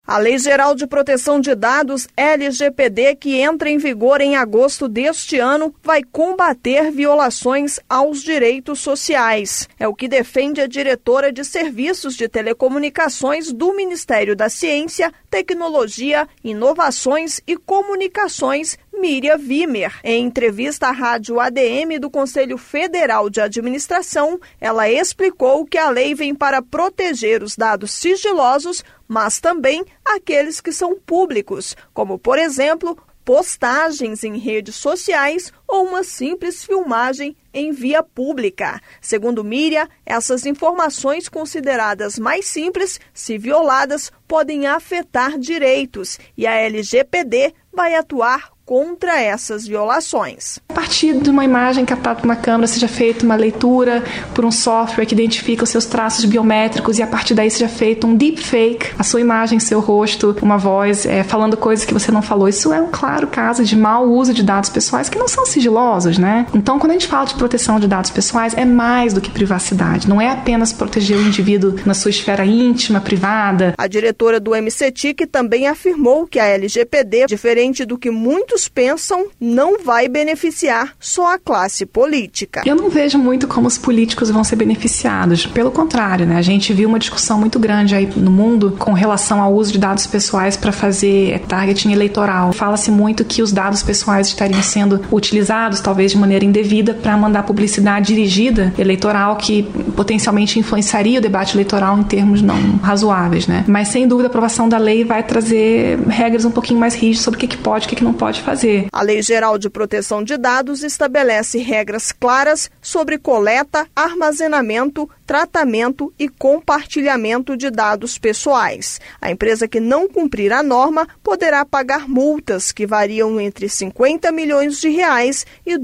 A Lei Geral de Proteção de Dados, LGPD, que entra em vigor em agosto deste ano, vai combater violações aos direitos sociais. É o que defende a diretora de Serviços de Telecomunicações do Ministério da Ciência, Tecnologia, Inovações e Comunicações, Miriam Wimmer. Em entrevista à rádio ADM do Conselho Federal de Administração, ela explicou que a lei vem para proteger os dados sigilosos, mas também aqueles que são públicos, como, por exemplo, postagens em redes sociais ou uma simples filmagem em via pública. Segundo Miriam, essas informações consideradas mais simples, se violadas, podem afetar direitos e a LGPD vai atuar contra essas violações. A partir de uma imagem captada por uma câmera, seja feita uma leitura por um software que identifica os seus traços biométricos e a partir daí seja feito um deepfake, a sua imagem, seu rosto, uma voz, falando coisas que você não falou. Isso é um claro caso de mau uso de dados pessoais que não são sigilosos, né? Então, quando a gente fala de proteção de dados pessoais, é mais do que privacidade. Não é apenas proteger o indivíduo na sua esfera íntima, privada. A diretora do MCTIC também afirmou que a LGPD, diferente do que muitos pensam, não vai beneficiar só a classe política. Eu não vejo muito como os políticos vão ser beneficiados. Pelo contrário, né? A gente viu uma discussão muito grande aí no mundo com relação ao uso de dados pessoais para fazer targeting eleitoral. Fala-se muito que os dados pessoais estariam sendo utilizados, talvez de maneira indevida, para mandar publicidade dirigida eleitoral que potencialmente influenciaria o debate eleitoral em termos não razoáveis, né? Mas, sem dúvida, a aprovação da lei vai trazer regras um pouquinho mais rígidas sobre o que pode e o que não pode fazer. A Lei Geral de Proteção de Dados estabelece regras claras sobre coleta, armazenamento, tratamento e compartilhamento de dados pessoais. A empresa que não cumprir a norma poderá pagar multas que variam entre 50 milhões de reais e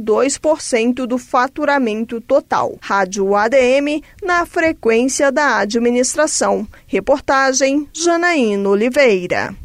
2% do faturamento total. Rádio ADM, na frequência da administração. Reportagem Janaína Oliveira.